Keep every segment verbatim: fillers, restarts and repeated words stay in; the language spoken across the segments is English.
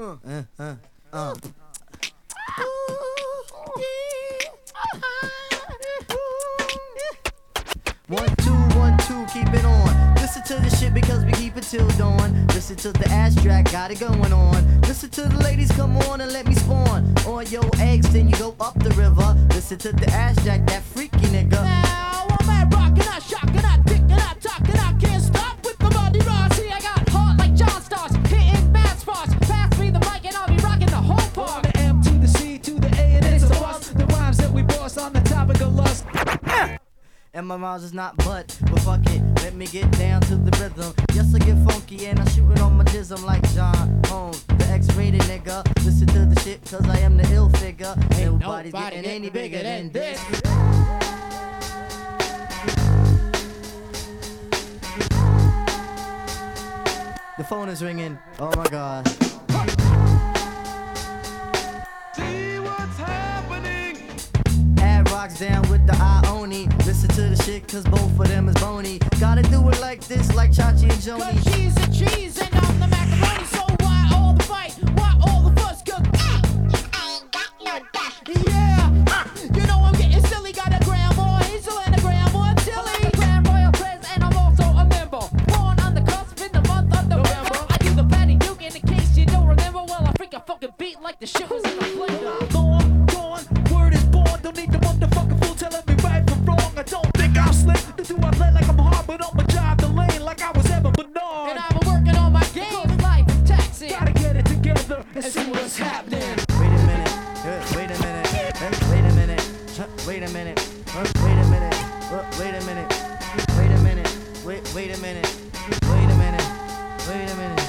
Uh, uh, uh, uh. One, two, one, two, keep it on. Listen to the shit because we keep it till dawn. Listen to the ass track, got it going on. Listen to the ladies, come on and let me spawn. On your eggs, then you go up the river. Listen to the ass jack, that freaky nigga. Now I'm at rockin', I shockin', I dickin', I talkin', I can't stop with the body rock. See, I got heart like John Stars, hitting mad spots. Pass me the mic and I'll be rockin' the whole park. The M to the C to the A and it's a bus. The rhymes that we boss on the topic of lust. And my rhymes is not but, but fuck it, let me get down to the rhythm. Yes, I get funky and I shoot it on my jism like John Holmes, the X-rated nigga. Listen to the shit cause I am the ill figure. Ain't nobody's getting any bigger than this. The phone is ringing, oh my god. See what's happening. Ad rocks down with the Ioni. Listen to the shit cause both of them is bony. Gotta do it like this, like Chachi and Joni. Cause she's a cheese and I'm the macaroni. So why all the fight? Why all the fuss? Cause I, I ain't got no dash. Yeah, uh, you know I'm getting silly. Got a grandma Hazel and a grandma Tilly. Grand Royal Prez and I'm also a member. Born on the cusp in the month of November. I do the Patty Duke in case you don't remember. Well, I freak a fucking beat like the shit was in the blender. Gone, gone, word is born. Don't need the motherfucking fool telling me right from wrong. I don't think I'm slick. Do I play like I'm hard, but I'ma drive the lane like I was ever Bernard. And I'm working on my game. Life is taxing. Gotta get it together and see what's happening. Wait a minute, uh, wait a minute, uh, wait a minute, uh, wait a minute, uh, wait a minute, uh, wait a minute, wait a minute, wait, wait a minute, wait a minute, wait a minute.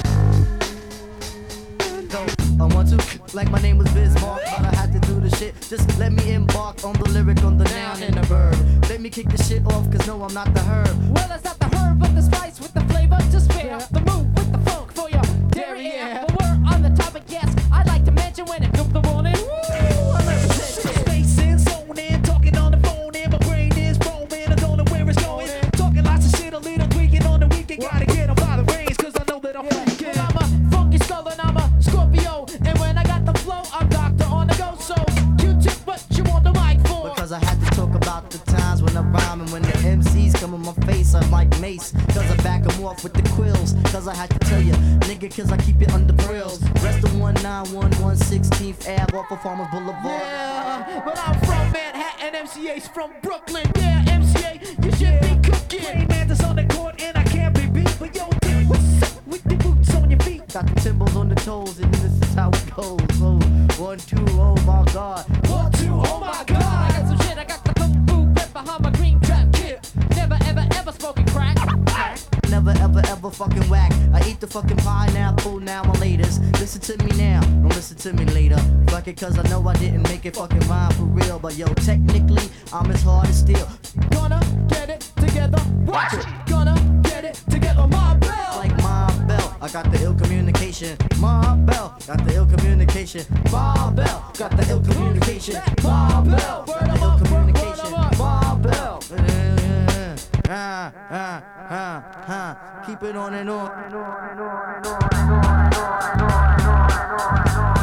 Go, I want to, like my name was Bismarck, but I had to do the shit. Just let me embark on the lyric, on the noun and the verb. Let me kick the shit off, cause no, I'm not the herb. Well, it's not the herb, but the spice with the flavor to spare. The move with the funk for your derriere. But we're on the topic, yes. I'd like to mention when it comes the morning. Woo, I represent it. Spacing, zoning, talking on the phone, and my brain is roaming. I don't know where it's going. Talking lots of shit, a little tweaking on the weekend. Gotta get up by the reins, cause I know that I'm freaking. Well, I'm a funky skull and I'm a Scorpio. And when I got the flow, I'm doctor on the go. So, Q-tip, what you want the mic for? Because I had to talk about the times when I rhyme and when the M Cs come in my face, I'm like Mace. Cause I back them off with the quills. Cause I had to tell you, nigga, cause I keep it under grills. Rest of one nine one one sixteenth Ave off of Farmers Boulevard. Yeah, but I'm from Manhattan, M C A's from Brooklyn. Yeah, M C A, you should be cooking. Rayman's on the court and I can't be beat. But yo, dude, what's up with the boots on your feet? Got the timbals on the toes and this is how it goes. Oh, one, two, oh my god. One, two, oh my I god. got some shit, I got the kung fu grip behind my green trap kit. Never ever ever smoking crack. Never ever ever fucking whack. I eat the fucking pineapple now my laters. Listen to me now, don't listen to me later. Fuck it cause I know I didn't make it fucking rhyme for real. But yo, technically, I'm as hard as steel. Gonna get it together. Watch it. Gonna get it together. My bell. Like my bell, I got the ill communication. My bell, got the ill communication. My bell, got the ill communication. My bell, got the ill communication. My bell. Ah, ah, ah, ah. Keep it on and on.